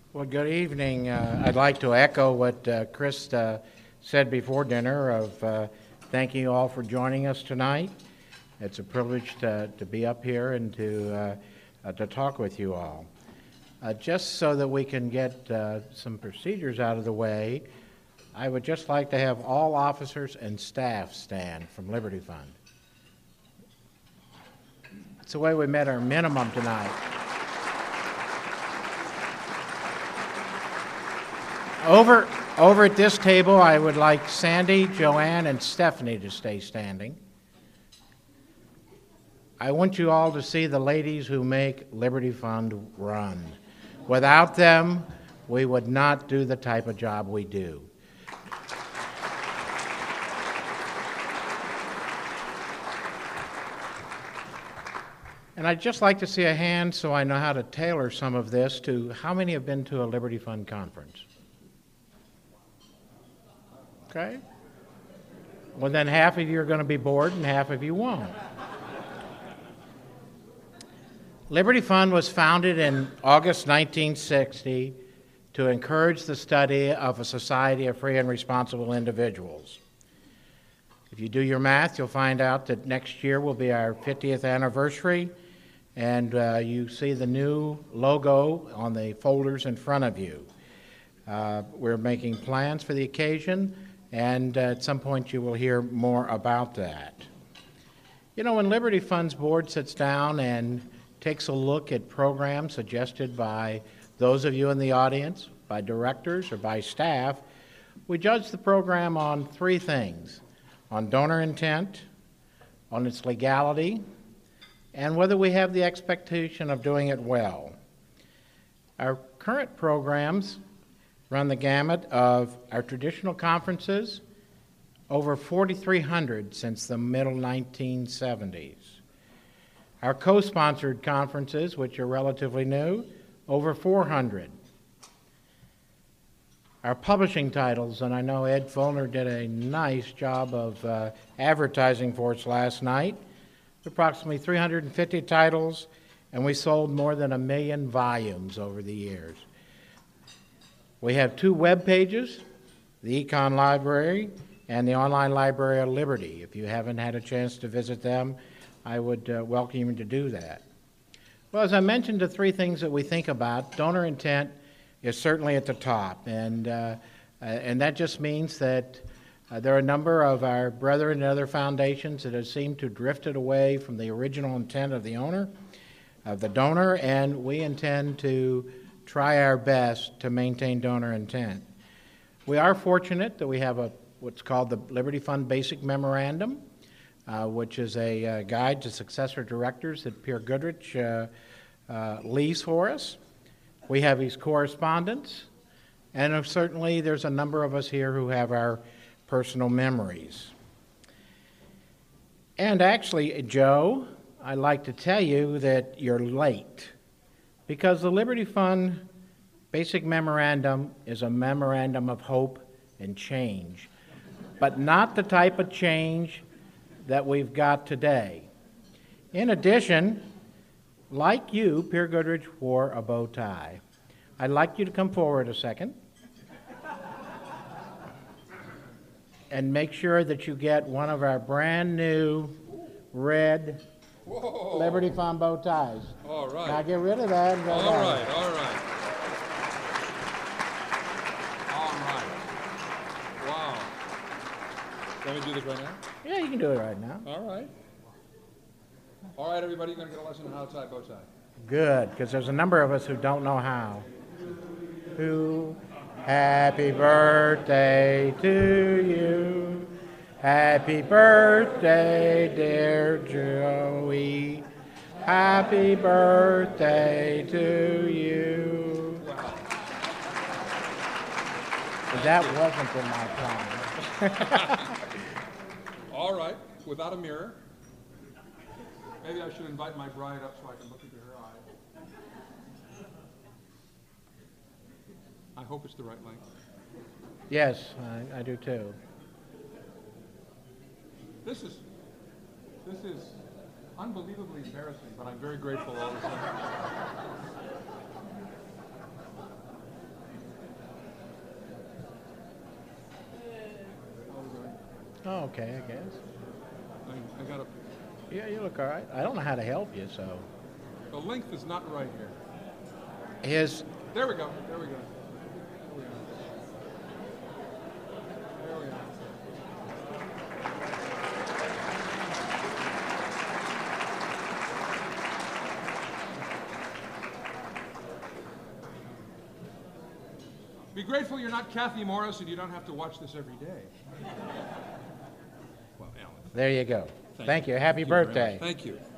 Well, good evening. I'd like to echo what Chris said before dinner of thanking you all for joining us tonight. It's a privilege to be up here and to talk with you all. Just so that we can get some procedures out of the way, I would just like to have all officers and staff stand from Liberty Fund. It's the way we met our minimum tonight. Over at this table, I would like Sandy, Joanne, and Stephanie to stay standing. I want you all to see the ladies who make Liberty Fund run. Without them, we would not do the type of job we do. And I'd just like to see a hand so I know how to tailor some of this to how many have been to a Liberty Fund conference? Okay? Well, then half of you are going to be bored and half of you won't. Liberty Fund was founded in August 1960 to encourage the study of a society of free and responsible individuals. If you do your math, you'll find out that next year will be our 50th anniversary, and you see the new logo on the folders in front of you. We're making plans for the occasion, and at some point you will hear more about that. You know, when Liberty Fund's board sits down and takes a look at programs suggested by those of you in the audience, by directors or by staff, we judge the program on three things: on donor intent, on its legality, and whether we have the expectation of doing it well. Our current programs run the gamut of our traditional conferences, over 4,300 since the middle 1970s. Our co-sponsored conferences, which are relatively new, over 400. Our publishing titles, and I know Ed Fulner did a nice job of advertising for us last night, approximately 350 titles, and we sold more than 1 million volumes over the years. We have 2 web pages, the Econ Library and the Online Library of Liberty. If you haven't had a chance to visit them, I would welcome you to do that. Well, as I mentioned, the three things that we think about, donor intent is certainly at the top, and that just means that there are a number of our brethren and other foundations that have seemed to have drifted away from the original intent of the donor, and we intend to try our best to maintain donor intent. We are fortunate that we have what's called the Liberty Fund Basic Memorandum, which is a guide to successor directors that Pierre Goodrich leaves for us. We have his correspondence, and certainly there's a number of us here who have our personal memories. And actually, Joe, I'd like to tell you that you're late, because the Liberty Fund Basic Memorandum is a memorandum of hope and change, but not the type of change that we've got today. In addition, like you, Pierre Goodrich wore a bow tie. I'd like you to come forward a second and make sure that you get one of our brand new red Liberty Fund bow ties. All right. Now get rid of that and go All back. right, all right. All right. Wow. Can we do this right now? Yeah, you can do it right now. All right. All right, everybody, you're going to get a lesson on how to tie a bow tie. Good, because there's a number of us who don't know how. Happy birthday to you. Happy birthday, dear Joey. Happy birthday to you. Wow. That wasn't in my plan. All right, without a mirror. Maybe I should invite my bride up so I can look into her eye. I hope it's the right length. Yes, I do too. This is unbelievably embarrassing, but I'm very grateful all the time. Oh, okay, I guess. I got to. Yeah, you look all right. I don't know how to help you, so. The length is not right here. His, There we go. There we go. There we go. There we go. Be grateful you're not Kathy Morris and you don't have to watch this every day. Well, Alan. there you go. Thank you. Happy Thank you very birthday. much. Thank you.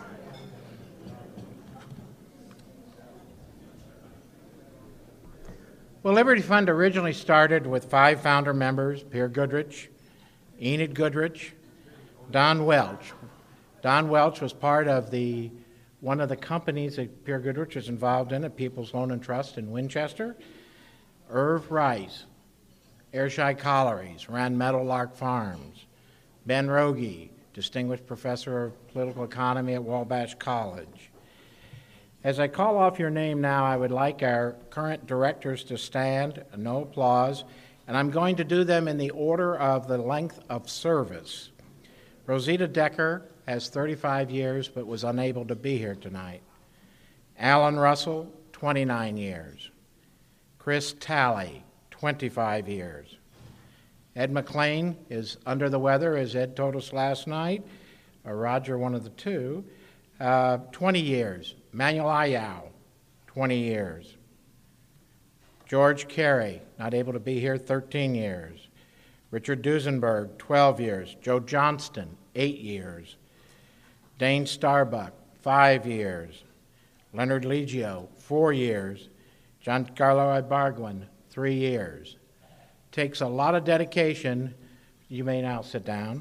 Well, Liberty Fund originally started with 5 founder members: Pierre Goodrich, Enid Goodrich, Don Welch. Don Welch was part of one of the companies that Pierre Goodrich was involved in at People's Loan and Trust in Winchester. Irv Rice, Ayrshire Collieries, ran Meadowlark Farms. Ben Rogie, Distinguished Professor of Political Economy at Wabash College. As I call off your name now, I would like our current directors to stand, no applause, and I'm going to do them in the order of the length of service. Rosita Decker has 35 years but was unable to be here tonight. Alan Russell, 29 years. Chris Talley, 25 years. Ed McLean is under the weather, as Ed told us last night, or Roger, one of the two, 20 years. Manuel Ayau, 20 years. George Carey, not able to be here, 13 years. Richard Duesenberg, 12 years. Joe Johnston, 8 years. Dane Starbuck, 5 years. Leonard Legio, 4 years. Giancarlo Ibarguen, 3 years. Takes a lot of dedication. You may now sit down.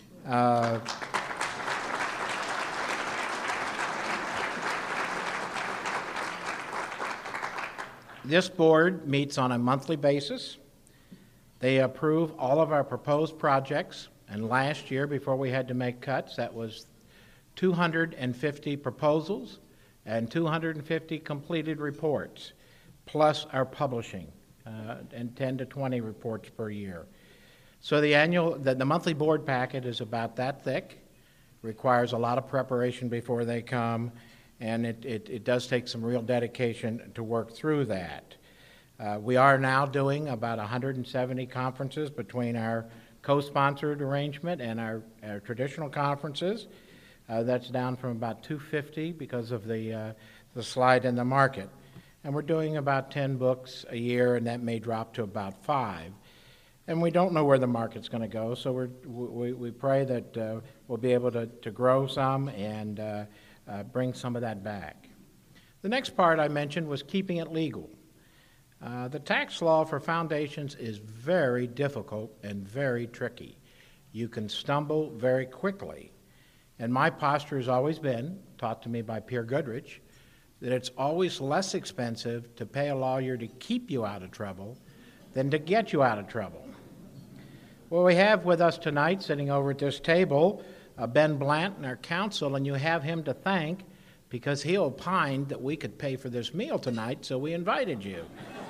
This board meets on a monthly basis. They approve all of our proposed projects, and last year, before we had to make cuts, that was 250 proposals and 250 completed reports, plus our publishing, and 10 to 20 reports per year. So the monthly board packet is about that thick, requires a lot of preparation before they come, and it does take some real dedication to work through that. We are now doing about 170 conferences between our co-sponsored arrangement and our traditional conferences. That's down from about 250 because of the slide in the market. And we're doing about 10 books a year, and that may drop to about 5. And we don't know where the market's going to go, so we pray that we'll be able to grow some and bring some of that back. The next part I mentioned was keeping it legal. The tax law for foundations is very difficult and very tricky. You can stumble very quickly. And my posture has always been, taught to me by Pierre Goodrich, that it's always less expensive to pay a lawyer to keep you out of trouble than to get you out of trouble. Well, we have with us tonight, sitting over at this table, Ben Blanton, our counsel, and you have him to thank because he opined that we could pay for this meal tonight, so we invited you.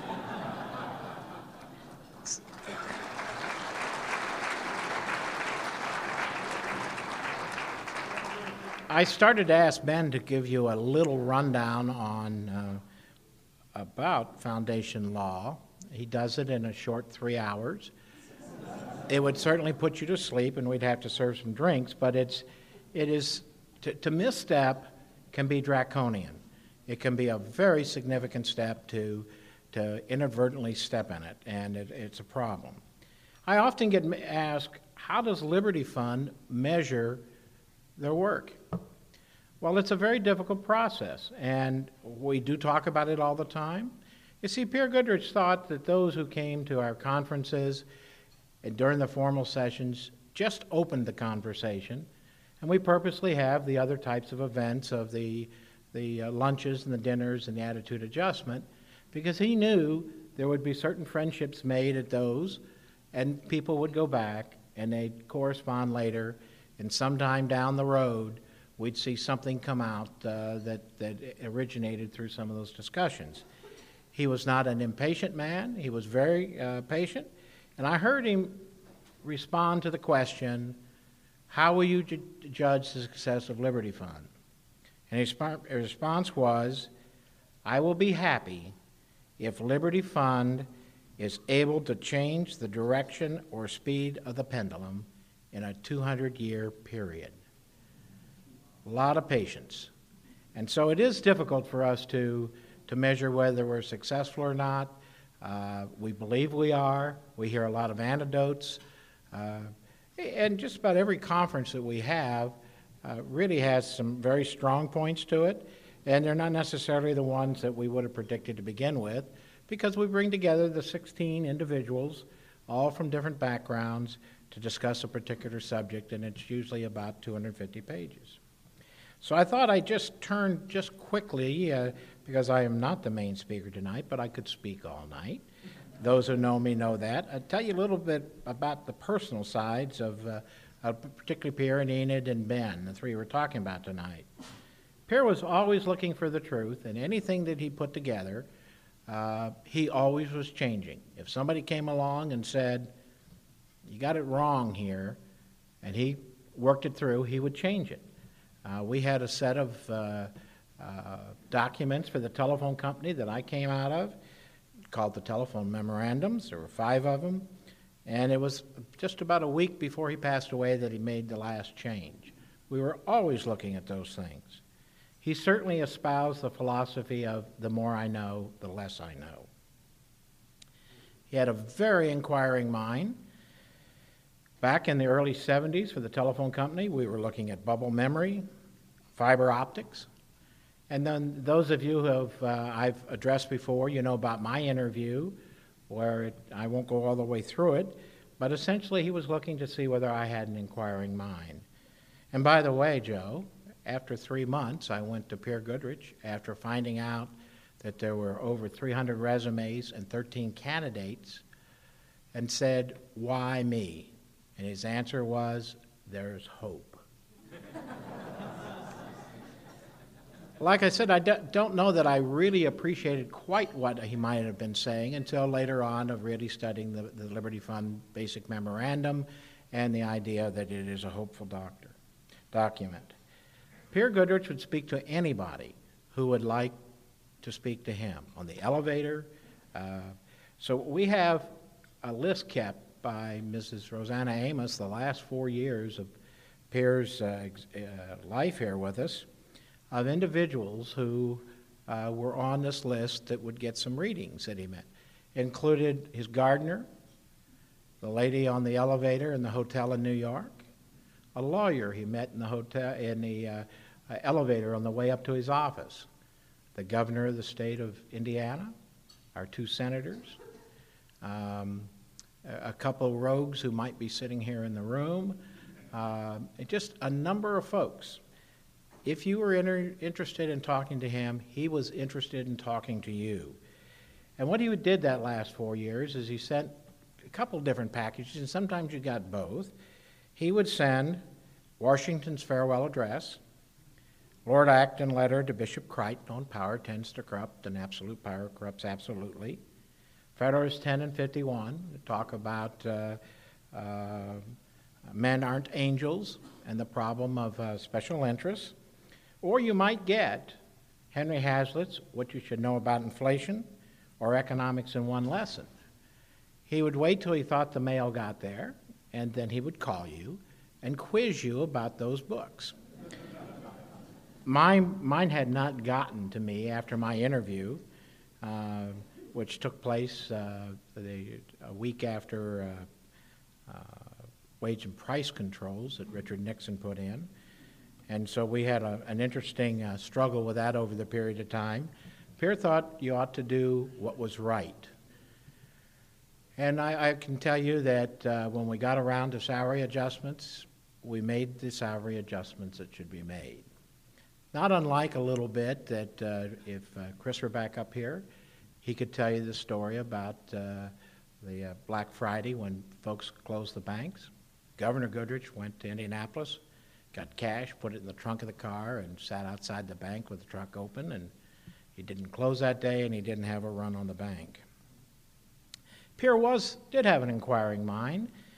I started to ask Ben to give you a little rundown on about foundation law. He does it in a short 3 hours. It would certainly put you to sleep, and we'd have to serve some drinks, but to misstep can be draconian. It can be a very significant step to inadvertently step in it, and it's a problem. I often get asked, how does Liberty Fund measure their work? Well, it's a very difficult process, and we do talk about it all the time. You see, Pierre Goodrich thought that those who came to our conferences and during the formal sessions just opened the conversation, and we purposely have the other types of events of the lunches and the dinners and the attitude adjustment, because he knew there would be certain friendships made at those, and people would go back and they'd correspond later, and sometime down the road we'd see something come out that originated through some of those discussions. He was not an impatient man. He was very patient. And I heard him respond to the question, how will you judge the success of Liberty Fund? And his response was, I will be happy if Liberty Fund is able to change the direction or speed of the pendulum in a 200-year period. A lot of patience. And so it is difficult for us to measure whether we're successful or not. We believe we are. We hear a lot of anecdotes. And just about every conference that we have really has some very strong points to it, and they're not necessarily the ones that we would have predicted to begin with, because we bring together the 16 individuals, all from different backgrounds, to discuss a particular subject, and it's usually about 250 pages. So I thought I'd just turn just quickly, because I am not the main speaker tonight, but I could speak all night. Those who know me know that. I'll tell you a little bit about the personal sides of particularly Pierre and Enid and Ben, the three we're talking about tonight. Pierre was always looking for the truth, and anything that he put together, he always was changing. If somebody came along and said, you got it wrong here, and he worked it through, he would change it. We had a set of documents for the telephone company that I came out of, called the telephone memorandums. There were 5 of them, and it was just about a week before he passed away that he made the last change. We were always looking at those things. He certainly espoused the philosophy of the more I know, the less I know. He had a very inquiring mind. Back in the early 70s for the telephone company, we were looking at bubble memory, fiber optics. And then those of you who I've addressed before, you know about my interview, where I won't go all the way through it, but essentially he was looking to see whether I had an inquiring mind. And by the way, Joe, after 3 months, I went to Pierre Goodrich after finding out that there were over 300 resumes and 13 candidates, and said, why me? And his answer was, there's hope. Like I said, I don't know that I really appreciated quite what he might have been saying until later on of really studying the Liberty Fund Basic Memorandum and the idea that it is a hopeful document. Pierre Goodrich would speak to anybody who would like to speak to him on the elevator. So we have a list kept by Mrs. Rosanna Amos the last 4 years of Pierre's life here with us, of individuals who were on this list that would get some readings that he met. Included his gardener, the lady on the elevator in the hotel in New York, a lawyer he met in the hotel in the elevator on the way up to his office, the governor of the state of Indiana, our 2 senators, a couple of rogues who might be sitting here in the room, just a number of folks. If you were interested in talking to him, he was interested in talking to you. And what he did that last 4 years is he sent a couple different packages, and sometimes you got both. He would send Washington's farewell address, Lord Acton letter to Bishop Crichton on power tends to corrupt, and absolute power corrupts absolutely. Federalist 10 and 51 talk about men aren't angels and the problem of special interests. Or you might get Henry Hazlitt's What You Should Know About Inflation or Economics in One Lesson. He would wait till he thought the mail got there, and then he would call you and quiz you about those books. Mine had not gotten to me after my interview, which took place a week after wage and price controls that Richard Nixon put in. And so we had an interesting struggle with that over the period of time. Pierre thought you ought to do what was right. And I can tell you that when we got around to salary adjustments, we made the salary adjustments that should be made. Not unlike a little bit that if Chris were back up here, he could tell you the story about the Black Friday when folks closed the banks. Governor Goodrich went to Indianapolis, got cash, put it in the trunk of the car, and sat outside the bank with the trunk open, and he didn't close that day, and he didn't have a run on the bank. Pierre did have an inquiring mind,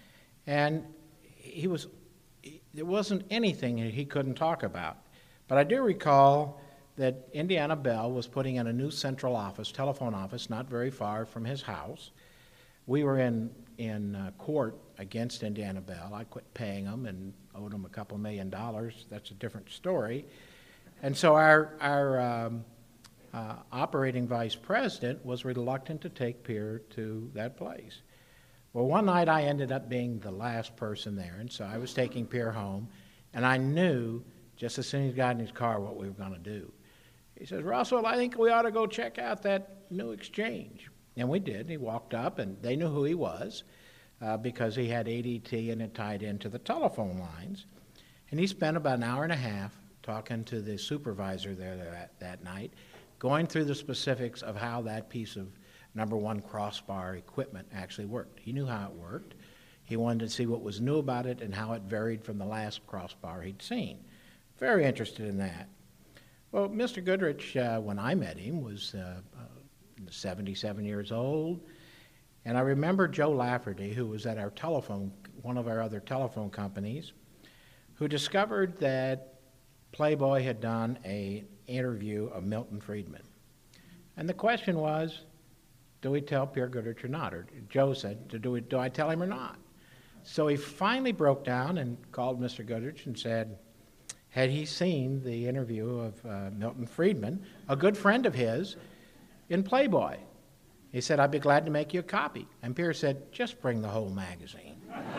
And there wasn't anything that he couldn't talk about. But I do recall that Indiana Bell was putting in a new central office, telephone office, not very far from his house. We were in court against Indiana Bell. I quit paying them and owed them a couple $1 million. That's a different story. And so our operating vice president was reluctant to take Pierre to that place. Well, one night I ended up being the last person there, and so I was taking Pierre home, and I knew just as soon as he got in his car what we were going to do. He says, "Russell, I think we ought to go check out that new exchange." And we did. He walked up, and they knew who he was because he had ADT and it tied into the telephone lines. And he spent about an hour and a half talking to the supervisor there that night, going through the specifics of how that piece of number one crossbar equipment actually worked. He knew how it worked. He wanted to see what was new about it and how it varied from the last crossbar he'd seen. Very interested in that. Well, Mr. Goodrich, when I met him, was 77 years old. And I remember Joe Lafferty, who was at one of our other telephone companies, who discovered that Playboy had done an interview of Milton Friedman. And the question was, do we tell Pierre Goodrich or not? Or Joe said, do I tell him or not? So he finally broke down and called Mr. Goodrich and said, had he seen the interview of Milton Friedman, a good friend of his, in Playboy? He said, "I'd be glad to make you a copy." And Pierre said, "Just bring the whole magazine."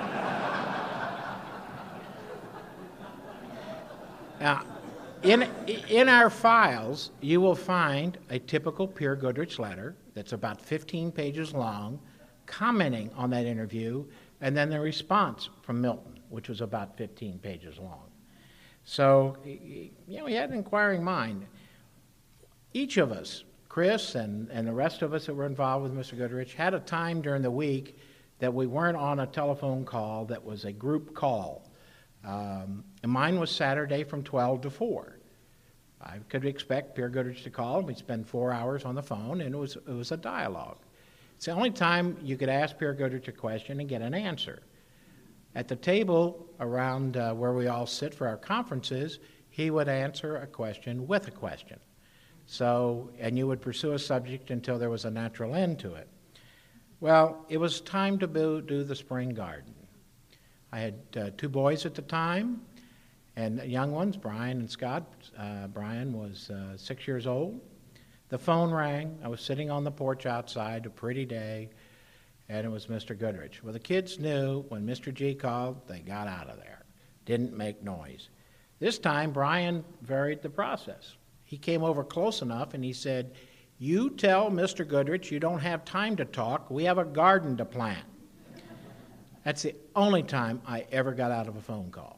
Now, in our files, you will find a typical Pierre Goodrich letter that's about 15 pages long, commenting on that interview, and then the response from Milton, which was about 15 pages long. So, he had an inquiring mind. Each of us, Chris and the rest of us that were involved with Mr. Goodrich, had a time during the week that we weren't on a telephone call that was a group call. And mine was Saturday from 12 to 4. I could expect Pierre Goodrich to call, and we'd spend 4 hours on the phone, and it was a dialogue. It's the only time you could ask Pierre Goodrich a question and get an answer. At the table around where we all sit for our conferences, he would answer a question with a question. So, and you would pursue a subject until there was a natural end to it. Well, it was time to do the spring garden. I had 2 boys at the time, and young ones, Brian and Scott. Brian was 6 years old. The phone rang. I was sitting on the porch outside, a pretty day, and it was Mr. Goodrich. Well, the kids knew when Mr. G called, they got out of there. Didn't make noise. This time, Brian varied the process. He came over close enough and he said, "You tell Mr. Goodrich you don't have time to talk. We have a garden to plant." That's the only time I ever got out of a phone call.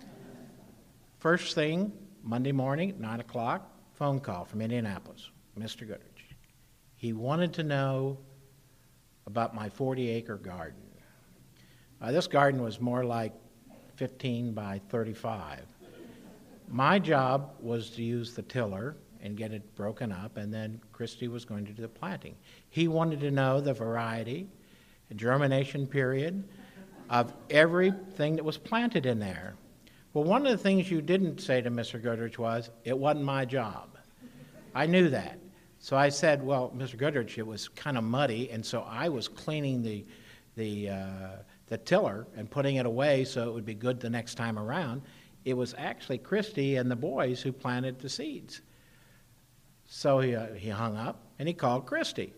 First thing, Monday morning at 9 o'clock, phone call from Indianapolis, Mr. Goodrich. He wanted to know about my 40-acre garden. This garden was more like 15 by 35. My job was to use the tiller and get it broken up, and then Christy was going to do the planting. He wanted to know the variety, the germination period of everything that was planted in there. Well, one of the things you didn't say to Mr. Goodrich was, it wasn't my job. I knew that. So I said, well, Mr. Goodrich, it was kind of muddy, and so I was cleaning the tiller and putting it away so it would be good the next time around. It was actually Christy and the boys who planted the seeds. So he hung up, and he called Christy.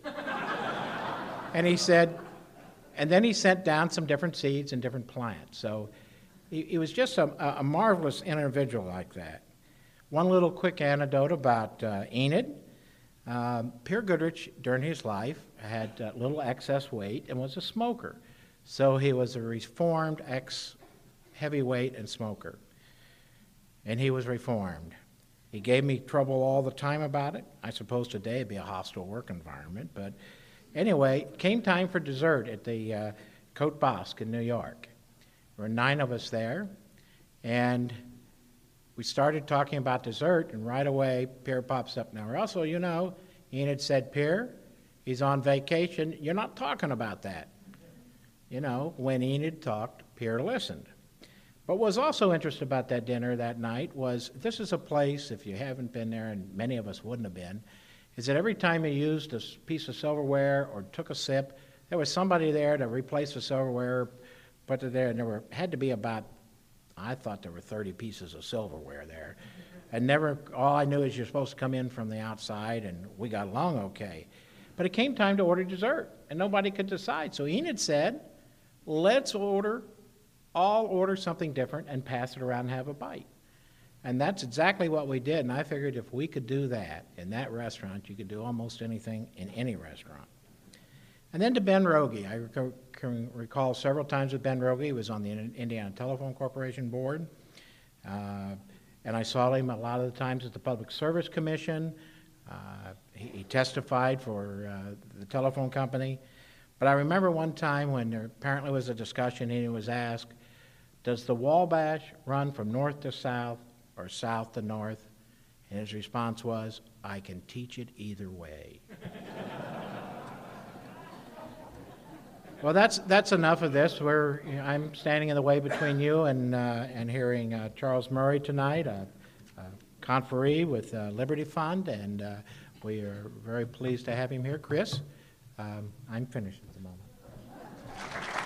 And he said, and then he sent down some different seeds and different plants. So he was just a marvelous individual like that. One little quick anecdote about Enid. Pierre Goodrich, during his life, had little excess weight and was a smoker. So he was a reformed ex-heavyweight and smoker. And he was reformed. He gave me trouble all the time about it. I suppose today it'd be a hostile work environment. But anyway, it came time for dessert at the Cote Basque in New York. There were 9 of us there. And we started talking about dessert, and right away, Pierre pops up. Now, Russell, you know, Enid said, Pierre, he's on vacation. You're not talking about that. You know, when Enid talked, Pierre listened. But what was also interesting about that dinner that night was this is a place, if you haven't been there, and many of us wouldn't have been, is that every time you used a piece of silverware or took a sip, there was somebody there to replace the silverware, put it there, and there had to be about, I thought there were 30 pieces of silverware there. And all I knew is you're supposed to come in from the outside, and we got along okay. But it came time to order dessert, and nobody could decide. So Enid said, let's all order something different and pass it around and have a bite. And that's exactly what we did, and I figured if we could do that in that restaurant, you could do almost anything in any restaurant. And then to Ben Rogie. I can recall several times with Ben Rogie. He was on the Indiana Telephone Corporation board. And I saw him a lot of the times at the Public Service Commission. He testified for the telephone company. But I remember one time when there apparently was a discussion and he was asked, does the Wabash run from north to south or south to north? And his response was, I can teach it either way. Well, that's enough of this. I'm standing in the way between you and hearing Charles Murray tonight, a conferee with Liberty Fund, and we are very pleased to have him here. Chris, I'm finished at the moment.